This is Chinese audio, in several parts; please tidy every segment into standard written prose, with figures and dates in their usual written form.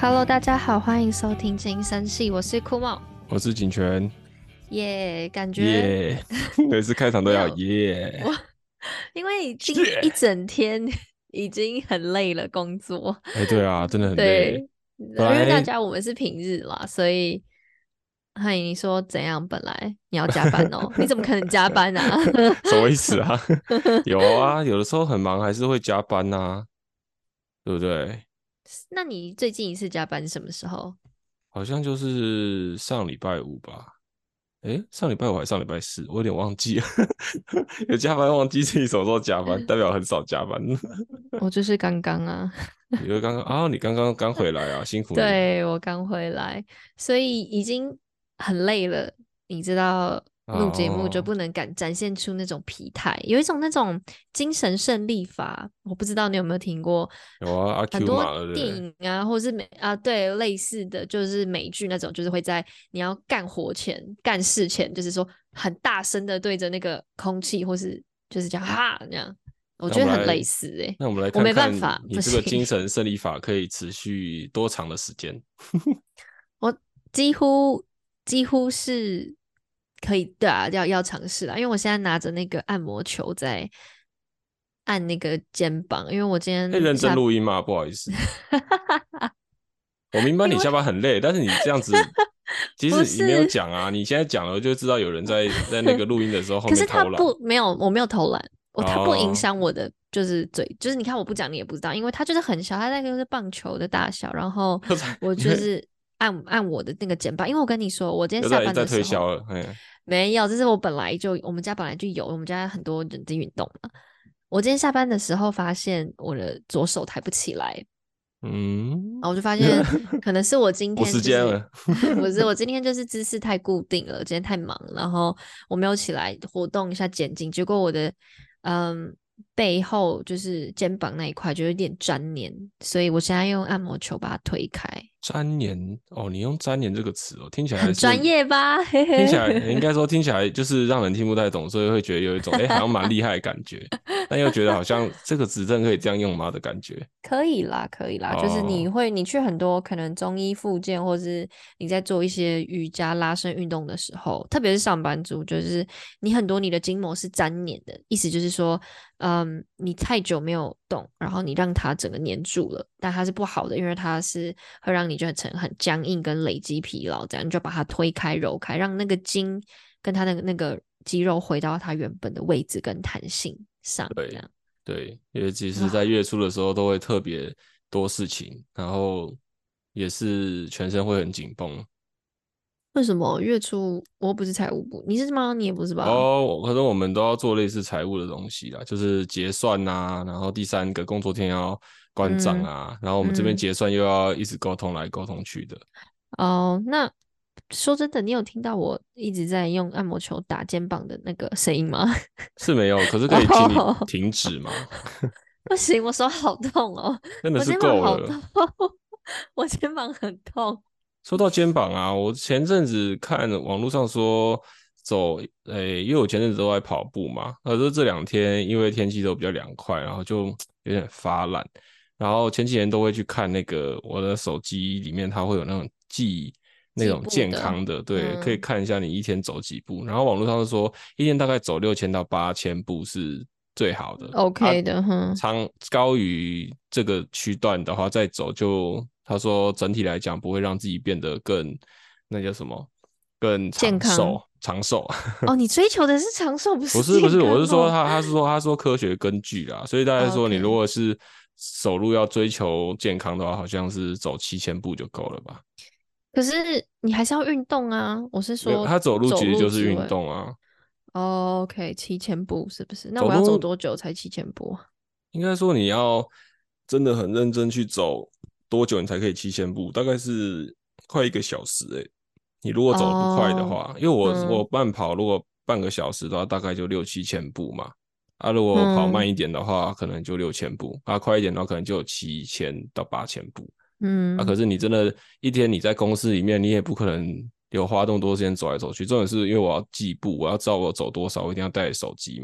Hello，大家好，欢迎收听金生系，我是酷猫。 我是景泉， 感觉耶、每次开场都要没有耶我，因为今一耶。 整天已经很累了，工作。 哎，对啊，真的很累。 对， 本因为大来家我们是平日啦，所以，嗨，你说怎样？本来你要加班哦，你怎么可能加班啊？ 什么意思啊？有啊，有的时候很忙还是会加班呐、对不对？ 那你最近一次加班是什么时候？ 好像就是上礼拜五吧。哎，上礼拜五还是上礼拜四，我有点忘记了。有加班忘记自己什么时候加班，代表很少加班。 我就是刚刚啊。 你就刚刚啊，你刚刚回来啊，辛苦你对，我刚回来，所以已经很累了。你知道，录节目就哦。 不能展现出那种疲态，有一种那种精神胜利法。我不知道你有没有听过， 有啊，阿很 Q 多嘛，对不对？ 电影啊，或是对，类似的就是美剧那种，就是会在你要干活前、干事前，就是说很大声的对着那个空气，或是就是讲哈这样。我觉得很那我们来， 类似那我们来我没办看看法，不行。 你这个精神胜利法可以持续多长的时间？ 我几乎是可以，对啊，要尝试啦，因为我现在拿着那个按摩球在按那个肩膀，因为我今可以认真天录音吗？不好意思，我明白你因为下班很累，但是你这样子，即不使你没有是， 讲啊，你现在讲了，就知道有人在那个录音的时候后可是面偷懒没有，我没有偷懒，它不影哦。 响我的就是嘴，就是你看我不讲你也不知道，因为它就是很小，它那个是棒球的大小，然后又在我就是按我的那个肩膀，因为我跟你说，我今天下班又在的时候推销了，哎， 没有，这是我们家本来就有，我们家很多人在运动嘛。我今天下班的时候发现我的左手抬不起来，然嗯， 后我就发现可能是我今我天就是时间了， 不是我今天就是姿势太固定了，今天太忙，然后我没有起来活动一下肩颈，结果我的嗯背后就是肩膀那一块就有点粘黏，所以我现在用按摩球把它推开， 粘黏哦，你用粘黏这个词哦，听起来是很专业吧？嘿听起来应嘿。 该说听起来就是让人听不太懂，所以会觉得有一种好像蛮厉害的感觉，但又觉得好像这个指正可以这样用吗的感觉。 可以啦，可以啦，就是哦， 你去很多可能中医复健，或是你在做一些瑜伽拉伸运动的时候，特别是上班族，就是你的筋膜是粘连的，意思就是说，你太久没有动，然后你让它整个粘住了，但它是不好的，因为它是会让你觉得很僵硬跟累积疲劳，这样你就把它推开揉开，让那个筋跟它的那个肌肉回到它原本的位置跟弹性上，这对样。 对，因为其实在啊。 月初的时候都会特别多事情，然后也是全身会很紧绷。 为什么月初我又不是财务部？你是吗？你也不是吧？ 哦，可能我们都要做类似财务的东西啦，就是结算呐、然后第三个工作天要关账嗯啊，然后我们这边嗯。 结算又要一直沟通来沟通去的。 哦，那说真的，你有听到我一直在用按摩球打肩膀的那个声音吗？ 是没有，可是可以请你哦， 停止吗？ 不行，我手好痛哦， 真的是我肩膀够了。 好痛，我肩膀很痛。 说到肩膀啊，我前阵子看网络上说走，因为我前阵子都在跑步嘛，可是这两天因为天气都比较凉快，然后就有点发懒，然后前几天都会去看那个我的手机里面它会有那种那计种步的， 健康的，对，可以嗯看一下你一天走几步，然后网络上说一天大概走6000到8000步是最好的啊， ，OK 的，哼， 高于这个区段的话，再走就他说整体来讲不会让自己变得更那叫什么更健康。 长寿。 哦，你追求的是长寿，不是健不是不是，我是说康哦。 他说科学根据啦，所以大概说你如 OK， 果是走路要追求健康的话，好像是走7000步就够了吧？ 可是你还是要运动啊。我是没有， 说他走路走其实就是运路之外。 动啊， 哦，OK，7000步是不是？那我要走走路多久才7000步？ 应该说你要真的很认真去走多久你才可以7000步？大概是快1个小时你如果走得不快的哦， 话，因为我嗯慢跑如果半个小时的话，大概就6、7000步嘛。啊，如果跑慢嗯一点的话，可能就6000步；啊，快一点的话，可能就有7000到8000步。啊，可嗯， 是你真的一天你在公司里面，你也不可能有花那么多时间走来走去。重点是因为我要记步，我要知道我走多少，我一定要带手机嘛。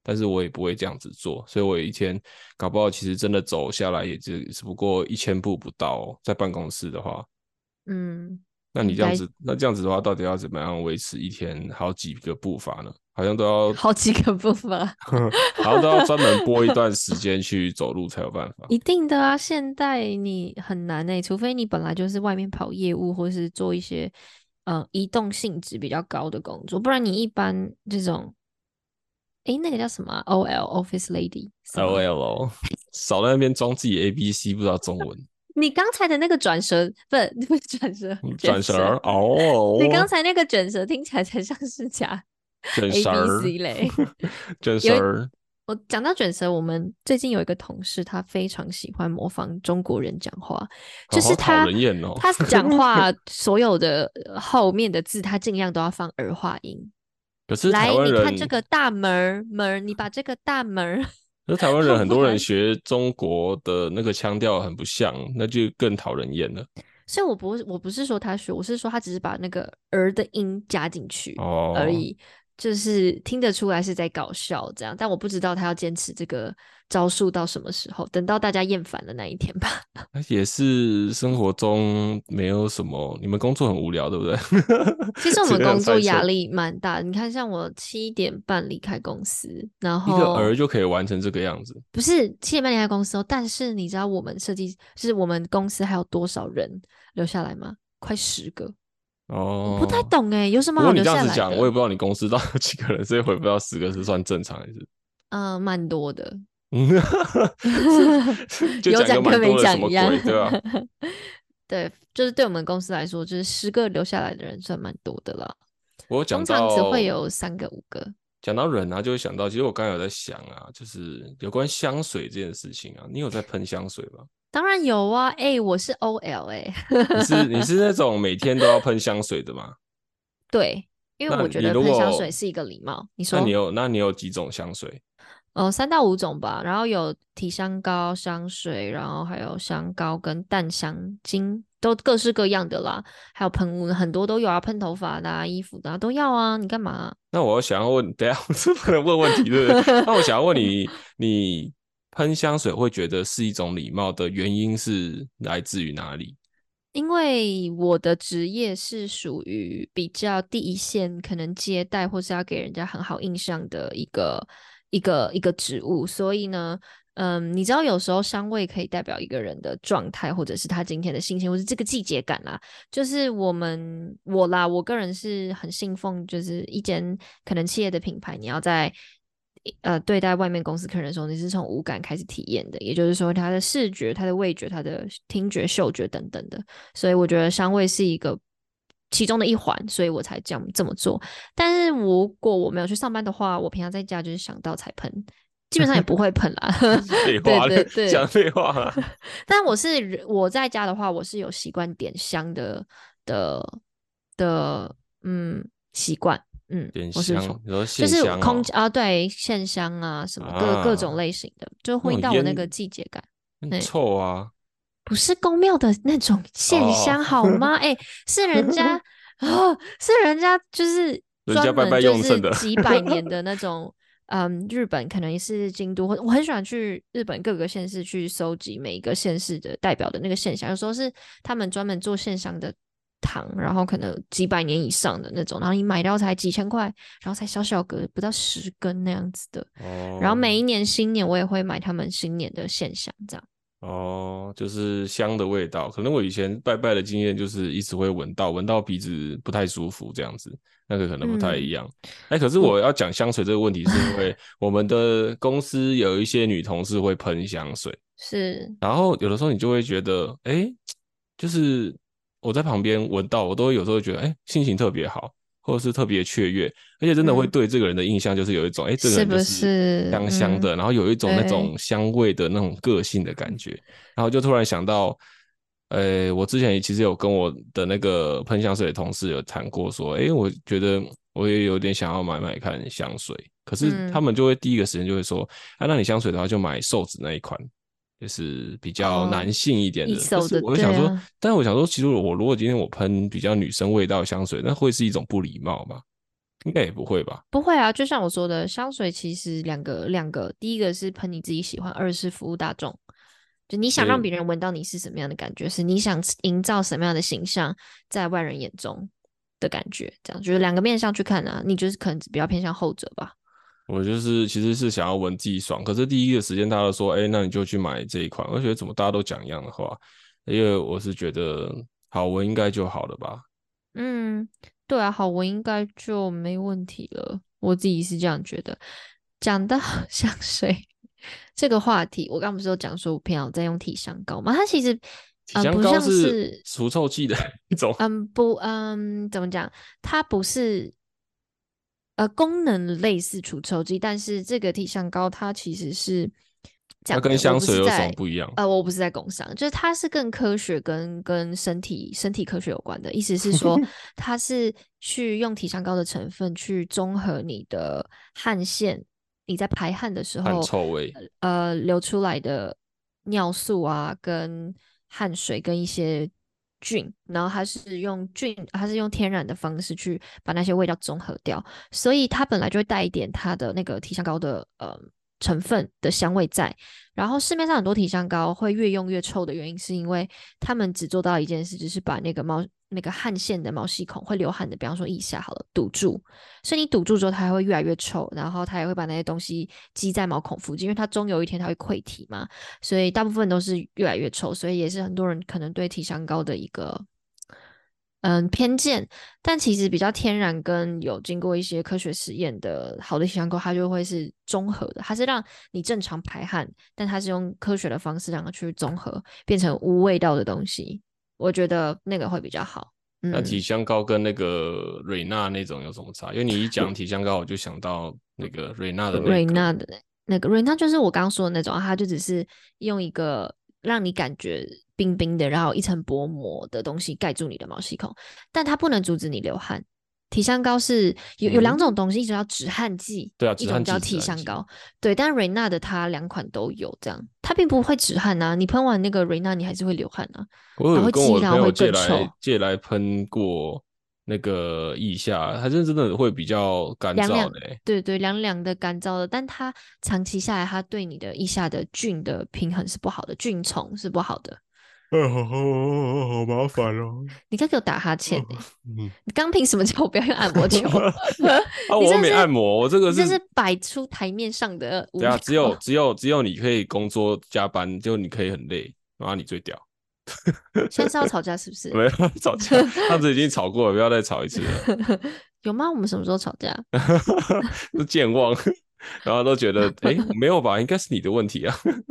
但是我也不会这样子做，所以我一天搞不好其实真的走下来也只不过1000步不到哦，在办公室的话。 嗯， 那你应该这样子，那这样子的话，到底要怎么样维持一天好几个步伐呢？好像都要， 好几个步伐。 好像都要专门拨一段时间去走路才有办法。 一定的啊，现代你很难除非你本来就是外面跑业务，或是做一些移动性质比较高的工作，不然你一般这种那个叫什么啊 OL Office Lady 是吗？ LOL，少在那边装自己 ABC 不知道中文， 你刚才的那个转舌，不是转舌，卷舌， 转神儿你刚哦， 才那个卷舌听起来才像是讲卷 A 神 B 儿， C 嘞。 卷有一神儿， 我讲到卷舌，我们最近有一个同事，他非常喜欢模仿中国人讲话，就好讨是他人厌哦。 他讲话所有的后面的字，他尽量都要放儿化音。 可是台来，你看这湾人， 个大门儿门儿，你把这个大门儿， 可是台湾人很多人不然学中国的那个腔调很不像，那就更讨人厌了。 所以我不是说他学，我是说他只是把那个儿的音加进去而哦， 已，就是听得出来是在搞笑这样，但我不知道他要坚持这个招数到什么时候，等到大家厌烦的那一天吧。 也是生活中没有什么，你们工作很无聊，对不对？ 其实我们这样工作猜测， 压力蛮大的，你看像我7点半离开公司，然一个儿后就可以完成这个样子。 不是7点半离开公司哦，但是你知道我们设计就是我们公司还有多少人留下来吗？快10个。我不太哦， 懂有什么不过你好留这样子讲，我下来的？ 也不知道你公司到底有几个人，所以回不到10个是算正常还是？ 蛮多的， 嗯，就有讲一个蛮讲跟没多的什讲一样。 么鬼，对吧？ 对，就是对我们公司来说，就是10个留下来的人算蛮多的了。 我讲通常只会到有3个5个。 讲到人啊，就会想到，其实我刚才有在想啊，就是有关香水这件事情啊，你有在喷香水吗？ 当然有啊，我是 OL 你是那种每天都要喷香水的吗？ 对，因为那你我觉得喷香如果， 水是一个礼貌。你那你说？ 有那你有几种香水？ 3到5种吧，然后有体香膏、香水，然后还有香膏跟淡香精，都各式各样的啦。还有喷雾，很多都有啊，喷头发的啊、衣服的啊都要啊。你干嘛啊？ 那我想要问，等一下我是不能问问题，对不对？那我想要问你，你喷香水会觉得是一种礼貌的原因是来自于哪里？ 因为我的职业是属于比较第一线，可能接待或是要给人家很好印象的一个职务，所以呢，你知道有时候香味可以代表一个人的状态，或者是他今天的心情，或是这个季节感啦。就是我个人是很信奉，就是一间可能企业的品牌，你要在对待外面公司客人的时候，你是从五感开始体验的，也就是说，他的视觉、他的味觉、他的听觉、嗅觉等等的。所以我觉得香味是一个其中的一环，所以我才这么做。但是如果我没有去上班的话，我平常在家就是想到才喷，基本上也不会喷啦。 废对话， 对对， 讲废话啊！ 但我在家的话，我是有习惯点香的习惯。 点香， 我是从你说线就是香哦， 对，线香啊，什么各种啊， 类型的，就那回种烟到我那个季节感。 很哎， 臭啊， 不是宫庙的那种线哦， 香好吗？是人家是人家就是人家专拜拜门就是用剩的， 几百年的那种。日本可能也是京都，我很喜欢去日本各个县市去收集每一个县市的代表的那个线香，有时候是他们专门做线香的糖，然后可能几百年以上的那种，然后你买到才几千块，然后才小小个不到10根那样子的。然后哦每一年新年我也会买他们新年的线香，这样。 哦，就是香的味道。可能我以前拜拜的经验就是一直会闻到，闻到鼻子不太舒服这样子，那个可能不太一嗯， 样。哎，可是我我要讲香水这个问题，是因为我们的公司有一些女同事会喷香水。 是然后有的时候你就会觉得，哎，就是我在旁边闻到，我都会有时候觉得，哎，心情特别好，或者是特别雀跃，而且真的会嗯， 对这个人的印象就是有一种，哎，这个是不人就是是？ 香香的，然后有一种那对， 种香味的那种个性的感觉，然后就突然想到，我之前其实有跟我的那个喷香水的同事有谈过，说，哎，我觉得我也有点想要买买看香水，可是他嗯， 们就会第一个时间就会说，啊，那你香水的话就买瘦子那一款。就是比较哦， 男性一点的，但是一手的， 我就想说， 对啊， 但是我想说，其实我如果今天我喷比较女生味道的香水，那会是一种不礼貌吧？ 应该也不会吧？ 不会啊，就像我说的，香水其实两个，第一个是喷你自己喜欢，二是服务大众。就你想让对， 别人闻到你是什么样的感觉，是你想营造什么样的形象在外人眼中的感觉，这样就是两个面向去看啊。你就是可能比较偏向后者吧。 我就是其实是想要闻自己爽，可是第一个时间大家都说，哎，那你就去买这一款。我觉得怎么大家都讲一样的话，因为我是觉得好闻应该就好了吧。 嗯，对啊，好闻应该就没问题了，我自己是这样觉得。讲到香水这个话题，我刚不是有讲说我平常在用体香膏吗？它其实体香不像膏是是除臭剂的一种， 不怎么讲？它不是功能类似除臭剂，但是这个体香膏它其实是这它跟样的，我香水有什么不是在不一样？ 我不是在工商，就是它是更科学跟身体科学有关的，意思是说它是去用体香膏的成分去中和你的汗腺，你在排汗的时汗候臭味， 流出来的尿素啊跟汗水跟一些菌，然后它是用天然的方式去把那些味道中和掉，所以它本来就会带一点它的那个体香膏的成分的香味在。然后市面上很多体香膏会越用越臭的原因，是因为他们只做到一件事，就是把那个汗腺的毛细孔会流汗的，比方说腋下好了堵住，所以你堵住之后，它还会越来越臭，然后它也会把那些东西积在毛孔附近，因为它终有一天它会溃体嘛。所以大部分都是越来越臭，所以也是很多人可能对体香膏的一个偏见，但其实比较天然跟有经过一些科学实验的好的体香膏，它就会是综合的，它是让你正常排汗，但它是用科学的方式让它去综合，变成无味道的东西，我觉得那个会比较好。 那体嗯， 香膏跟那个瑞娜那种有什么差？因为你一讲体香膏，我就想到那个瑞娜的那个， 瑞娜的那个瑞娜就是我刚刚说的那种，它就只是用一个让你感觉冰冰的，然后一层薄膜的东西盖住你的毛细孔，但它不能阻止你流汗。体香膏是有两种嗯， 东西，一种叫止汗剂， 对啊， 一种叫止汗剂，止汗剂。 体香膏。对，但瑞娜的它两款都有，这样它并不会止汗啊。你喷完那个瑞娜，你还是会流汗啊，然后会积， 我有跟我的然后会朋友借更臭。 来借来喷过那个腋下，还真的会比较干凉凉， 燥的欸。 对对，凉凉的、干燥的，但它长期下来，它对你的腋下的菌的平衡是不好的，菌丛是不好的。 好麻烦哦。 你该给我打哈欠呢、 嗯， 你刚凭什么叫我不要用按摩球？ 啊，我又没你这是按摩，我这个是你这是摆出台面上的无对啊， 聊。 只有你可以工作加班，就你可以很累，然后你最屌。 现在是要吵架是不是？ 没有吵架，上次已经吵过了，不要再吵一次了。 有吗？我们什么时候吵架？ 都健忘，然后都觉得没有吧，应该是你的问题啊。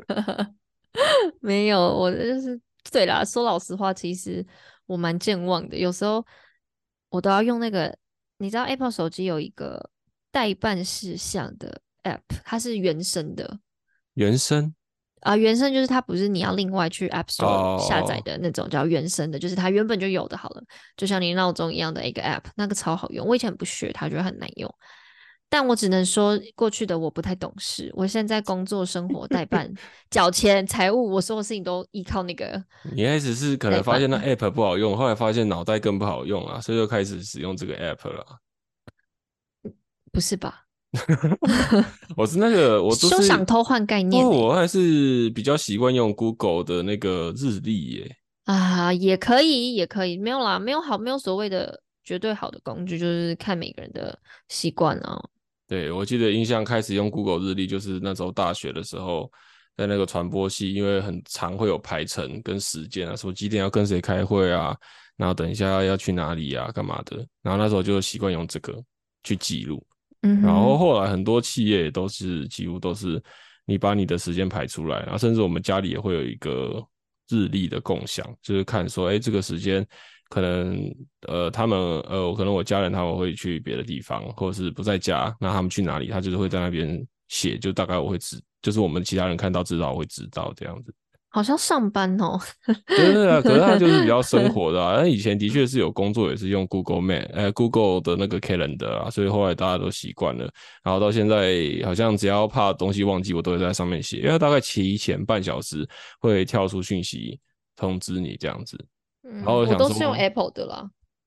没有，我就是对啦。说老实话，其实我蛮健忘的，有时候我都要用那个，你知道 Apple 手机有一个代办事项的 App，它是原生的原生原生就是它不是你要另外去 App 哦 Store 下载哦， 的那种叫原生的，就是它原本就有的好了，就像你闹钟一样的一个 App，那个超好用。我以前不学它，觉得很难用。但我只能说，过去的我不太懂事。我现在工作、生活、代办、缴钱、财务，我所有事情都依靠那个你一开始是可能发现那代办。 app 不好用，后来发现脑袋更不好用啊，所以就开始使用这个 app 了啊。 不是吧？ 我是那个，我都休是想偷换概念呢、 我还是比较习惯用 Google 的那个日历耶。 也可以，也可以，没有啦，没有好，没有所谓的绝对好的工具，就是看每个人的习惯啊。 对，我记得印象开始用 Google 日历，就是那时候大学的时候，在那个传播系，因为很常会有排程跟时间啊，说几点要跟谁开会啊，然后等一下要去哪里啊，干嘛的，然后那时候就习惯用这个去记录。然后嗯哼， 后来很多企业也都是几乎都是你把你的时间排出来，然后甚至我们家里也会有一个日历的共享，就是看说，哎，这个时间可能他们可能我家人他们会去别的地方，或者是不在家，那他们去哪里，他就是会在那边写，就大概我会就是我们其他人看到知道我会知道这样子。 好像上班哦。 对对啊，可是它就是比较生活的啊。那以前的确是有工作也是用 Google Map，Google 的那个 Calendar 啊，所以后来大家都习惯了。然后到现在好像只要怕东西忘记，我都会在上面写，因为它大概提前半小时会跳出讯息通知你这样子。然后我我都是用想说， Apple 的啦。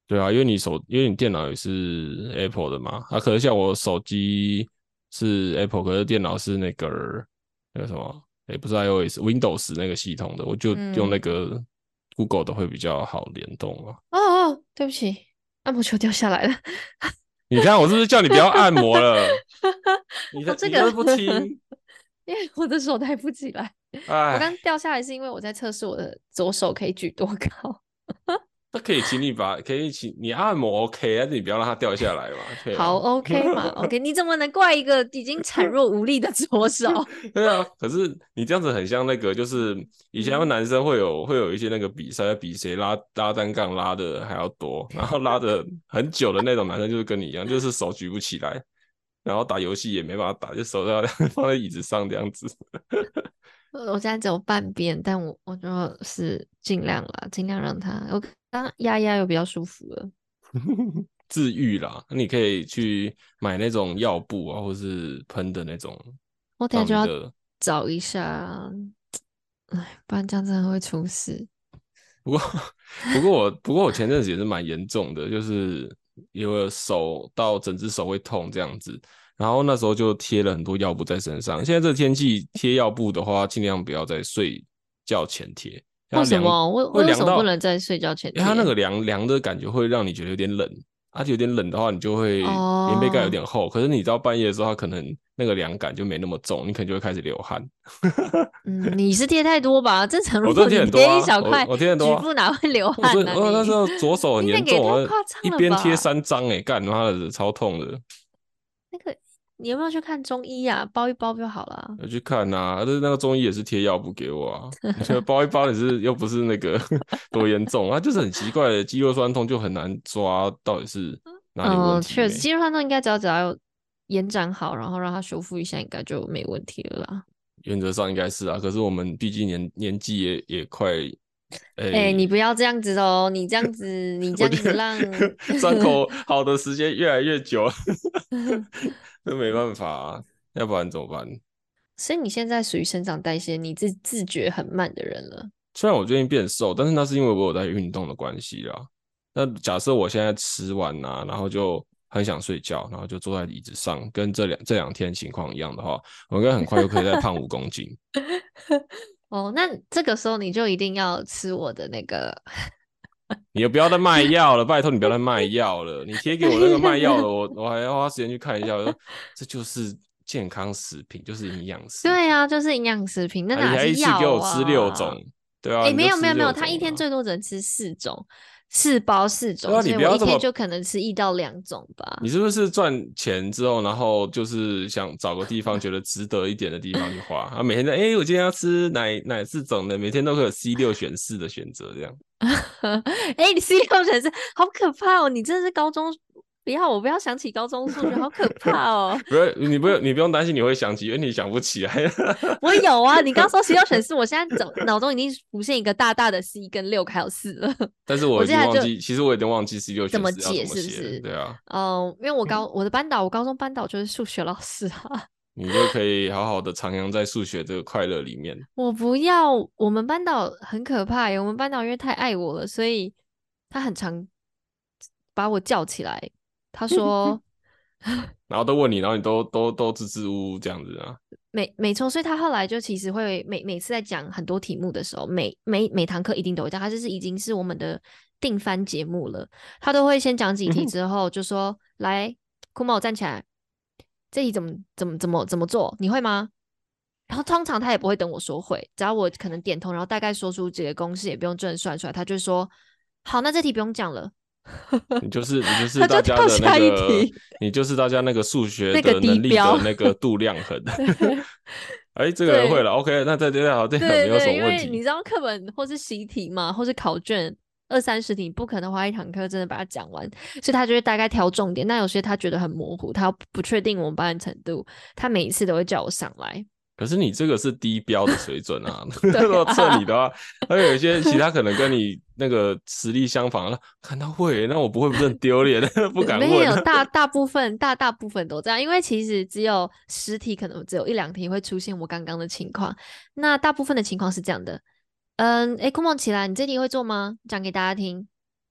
对啊，因为你电脑也是 Apple 的嘛，可能像我手机是 Apple，可是电脑是那个什么，不是 iOS Windows 那个系统的，我就用那嗯， 个 Google 的会比较好联动啊。 哦哦，对不起，按摩球掉下来了。 你看我是不是叫你不要按摩了？ 哦，这个， 你就是不听， 因为我的手抬不起来，我刚哎。 掉下来是因为我在测试我的左手可以举多高。 那可以请你按摩 OK，但是你不要让它掉下来嘛，可以好吗？ ，OK 嘛，OK，你怎么能怪一个已经孱弱无力的左手？ 对啊，可是你这样子很像那个，就是以前嗯， 男生会有一些那个比赛，比谁拉单杠拉的还要多，然后拉的很久的那种男生，就是跟你一样，就是手举不起来，然后打游戏也没办法打，就手要放在椅子上这样子。 我现在只有半边，但我就是尽量啦，尽量让它，我刚压压又比较舒服了。 治愈啦，那你可以去买那种药布啊，或是喷的那种， 我等下就要让你的找一下，哎，不然这样真的会出事。 不过，不过我前阵子也是蛮严重的，就是有手到整只手会痛这样子，然后那时候就贴了很多药布在身上。现在这个天气贴药布的话，尽量不要在睡觉前贴， 为它凉什么？ 会为什么不凉到， 能在睡觉前因为它那贴？ 个凉凉的感觉会让你觉得有点冷，而且有点冷的话，你就会棉被盖有哦， 点厚，可是你到半夜的时候，它可能那个凉感就没那么重，你可能就会开始流汗。 嗯，你是贴太多吧？正常，如我真的贴果你贴一很多啊， 小块， 我贴很多啊。 局部哪会流我汗呢、 那时你候左手很你那个也严重啊， 太夸张一边贴了吧？ 3张干妈的超痛的。 那个你有没有去看中医啊？包一包就好了。 我去看呐、但是那个中医也是贴药布给我啊，你觉得包一包也是又不是那个多严重啊，就是很奇怪的肌肉酸痛就很难抓到底是哪里有问嗯，确实， 题没。 肌肉酸痛应该只要有延展好，然后让它修复一下，应该就没问题了啦。 原则上应该是啊，可是我们毕竟年纪也快， 哎、 哎、 你不要这样子哦，你这我觉得样子让， 伤口好的时间越来越久，那没办法啊，要不然怎么办？ 所以你现在属于生长代谢，你自觉很慢的人了。 虽然我最近变瘦，但是那是因为我有在运动的关系啦。那假设我现在吃完啊，然后就很想睡觉，然后就坐在椅子上，跟这两天情况一样的话，我应该很快就可以再胖5公斤。 哦，那这个时候你就一定要吃我的那个， 你也不要再卖药了，拜托你不要再卖药了。你贴给我那个卖药的，我还要花时间去看一下。我说这就是健康食品，就是营养食品。 对啊，就是营养食品，那啊，你哪是还一次给药我吃6种， 啊？ 对啊， 诶， 你就吃没有， 六他一天种了。 最多只能吃4种，4包4种， 对啊，你所以我一不要这么天就可能吃1到2种吧。 你是不是赚钱之后，然后就是想找个地方觉得值得一点的地方去花？啊，每天在我今天要吃哪4种的，每天都会有 C6选4的选择，这样。 哎，你 C6选4好可怕哦！你真的是高中，我不要想起高中数学，好可怕哦！ 不是你不用担心你会想起，因为你想不起来。 我有啊，你刚说 C6选4，我现在脑中已经浮现一个大大的 C 跟6还有4了。 但是我已我接下来就经忘记，其实我已经忘记怎么 C6选4要怎解， 么写了。 是不是？ 对啊， 因为我的班导，我高中班导就是数学老师啊。 你就可以好好的徜徉在数学这个快乐里面。 我不要，我们班导很可怕耶，我们班导因为太爱我了，所以他很常把我叫起来。他说然后都问你，然后你都支支吾吾这样子啊。 没错，所以他后来就其实会每次在讲很多题目的时候，每堂课一定都会讲，他就是已经是我们的定番节目了。他都会先讲几题之后就说：“来，库猫站起来，这题怎么做？你会吗？”然后通常他也不会等我说会，只要我可能点头，然后大概说出几个公式，也不用真的算出来，他就说：“好，那这题不用讲了。” 你就是他就大家的那跳下一个， 题， 你就是大家那个数学那个的能力低标。 的那个度量衡。哎，这个人会对， 了，OK，那这好，这个没有什对对，因么问题。 为你知道课本或是习题嘛，或是考卷20-30题，你不可能花一堂课真的把它讲完，所以他就会大概挑重点。那有些他觉得很模糊，他不确定我们班的程度，他每一次都会叫我上来。 可是你这个是低标的水准啊， 对如果测你啊， 的话，还有一些其他可能跟你那个实力相仿，看他会，那我不会不是很丢脸，不敢问。 没有大部分都这样，因为其实只有10题，可能只有1-2题会出现我刚刚的情况。那大部分的情况是这样的，诶，空梦起来，你这题会做吗？讲给大家听。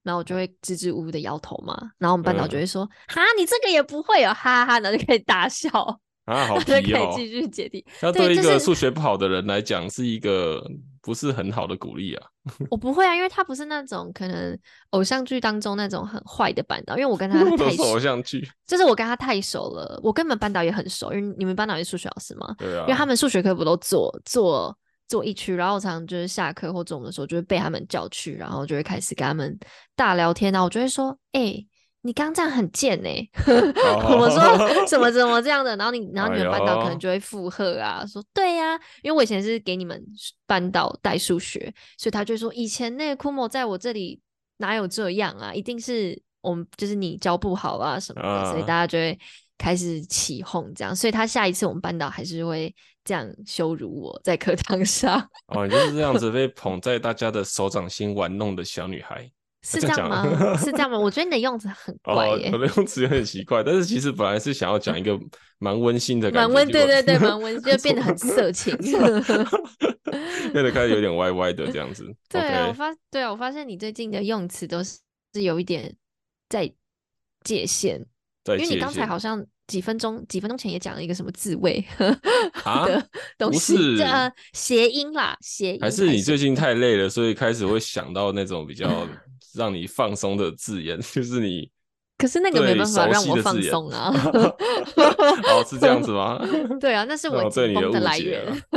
然后我就会支支吾吾的摇头嘛，然后我们班导就会说：“哈，你这个也不会哦，哈哈哈！”然后就可以大笑， 啊，好然后就可以皮哦。 继续解题。 那对，就是对一个数学不好的人来讲，是一个不是很好的鼓励啊。 我不会啊，因为他不是那种可能偶像剧当中那种很坏的班导，因为我跟他都是太熟， 偶像剧。 就是我跟他太熟了。我跟你们班导也很熟，因为你们班导也是数学老师嘛， 对啊， 因为他们数学课不都坐一区，然后我常常就是下课或中午的时候就会被他们叫去，然后就会开始跟他们大聊天，然后我就会说：“哎、你刚这样很贱欸我说哦， 怎么这样的，然后你哎们班导可能呦， 就会附和啊，说对呀、因为我以前是给你们班导带数学，所以他就会说以前那个 Kumo 在我这里哪有这样啊，一定是我们就是你教不好啊什么的，所以大啊， 家就会开始起哄这样，所以他下一次我们班导还是会这样羞辱我在课堂上。 哦，你就是这样子被捧在大家的手掌心玩弄的小女孩。 是这样讲， 这样吗？是这样吗？我觉得你的用词很怪哦，我耶， 的用词有点奇怪，但是其实本来是想要讲一个蛮温馨的感觉， 蛮温， 结果对对对，蛮温，就变得很色情。 变得开始有点歪歪的这样子。 对啊， OK， 我发现你最近的用词都是有一点在界限， 在因为你刚才界限好像几分钟前也讲了一个什么自慰啊， 的东不西， 是， 谐音啦，谐还音是你最近太谐音。 太累了，所以开始会想到那种比较让你放松的字眼，就是你可是那个没办法最熟让我悉的字眼。 放松啊。 哦，是这样子吗？ 对啊，那是那我我对你的紧绷的来源。 误解了。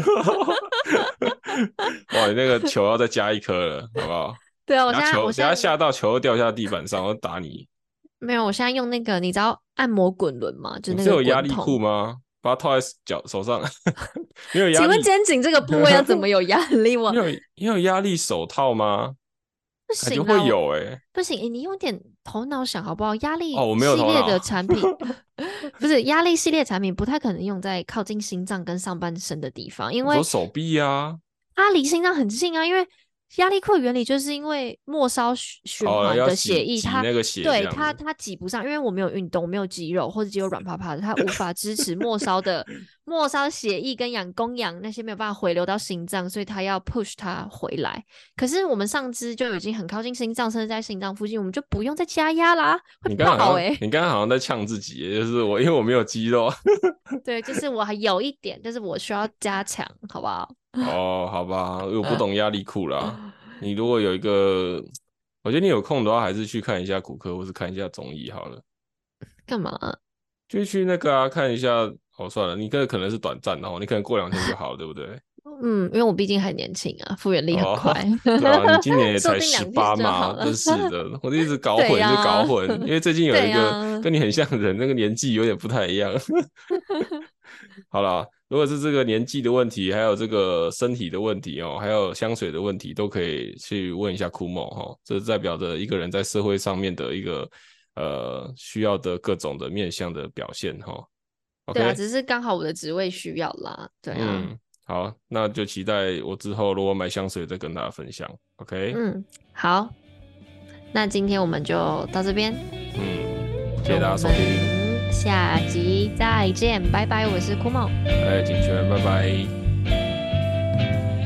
哇，你那个球要再加一颗了，好不好？ 对啊，我等下现在下到球又掉下地板上，我打你。 没有，我现在用那个，你知道按摩滚轮吗？就你那个是有压力滚筒。 裤吗？把它套在手上，没有压请问力， 肩颈这个部位要怎么有压力？我你有压力手套吗？ 不感觉行啦， 会有不行，你用点头脑想好不好？压哦， 力我没有系列的头脑。 产品不是压力系列产品，不太可能用在靠近心脏跟上半身的地方，因为我说手臂啊， 它离心脏很近啊。因为压力裤的原理就是因为末梢循哦， 环要的血液， 挤那个血这样子。 它挤不上，因为我没有运动，我没有肌肉或者肌肉软趴趴的，它无法支持末梢血液跟供氧那些没有办法回流到心脏，所以它要 push 它回来。可是我们上肢就已经很靠近心脏，甚至在心脏附近，我们就不用再加压啦，会爆你刚刚好像在呛自己，就是我，因为我没有肌肉。 对，就是我还有一点，但是我需要加强，好不好？ 哦，好吧，我不懂压力裤啦。你如果有一个，我觉得你有空的话，还是去看一下骨科，或是看一下中医好了。 干嘛？ 就去那个啊，看一下。哦，算了，你这个可能是短暂的哦，你可能过2天就好了，对不对？ 因为我毕竟还年轻啊，复原力很哦， 快， 对啊，你今年也说不才定2天十八嘛， 就好了。 真是的，我就一直搞对混，一直搞呀、 混，因为最近有对一个呀、 跟你很像的人，那个年纪有点不太一样。好啦，如果是这个年纪的问题，还有这个身体的问题哦，还有香水的问题，都可以去问一下库莫哈，这代表着一个人在社会上面的一个需要的各种的面向的表现哈。 对啊， OK， 只是刚好我的职位需要啦。对啊， 嗯，好，那就期待我之后如果买香水再跟大家分享。OK， 嗯，好，那今天我们就到这边， 嗯，谢那谢大家我收听， 们下集再见，拜拜，我是酷梦。 哎，景泉，拜拜。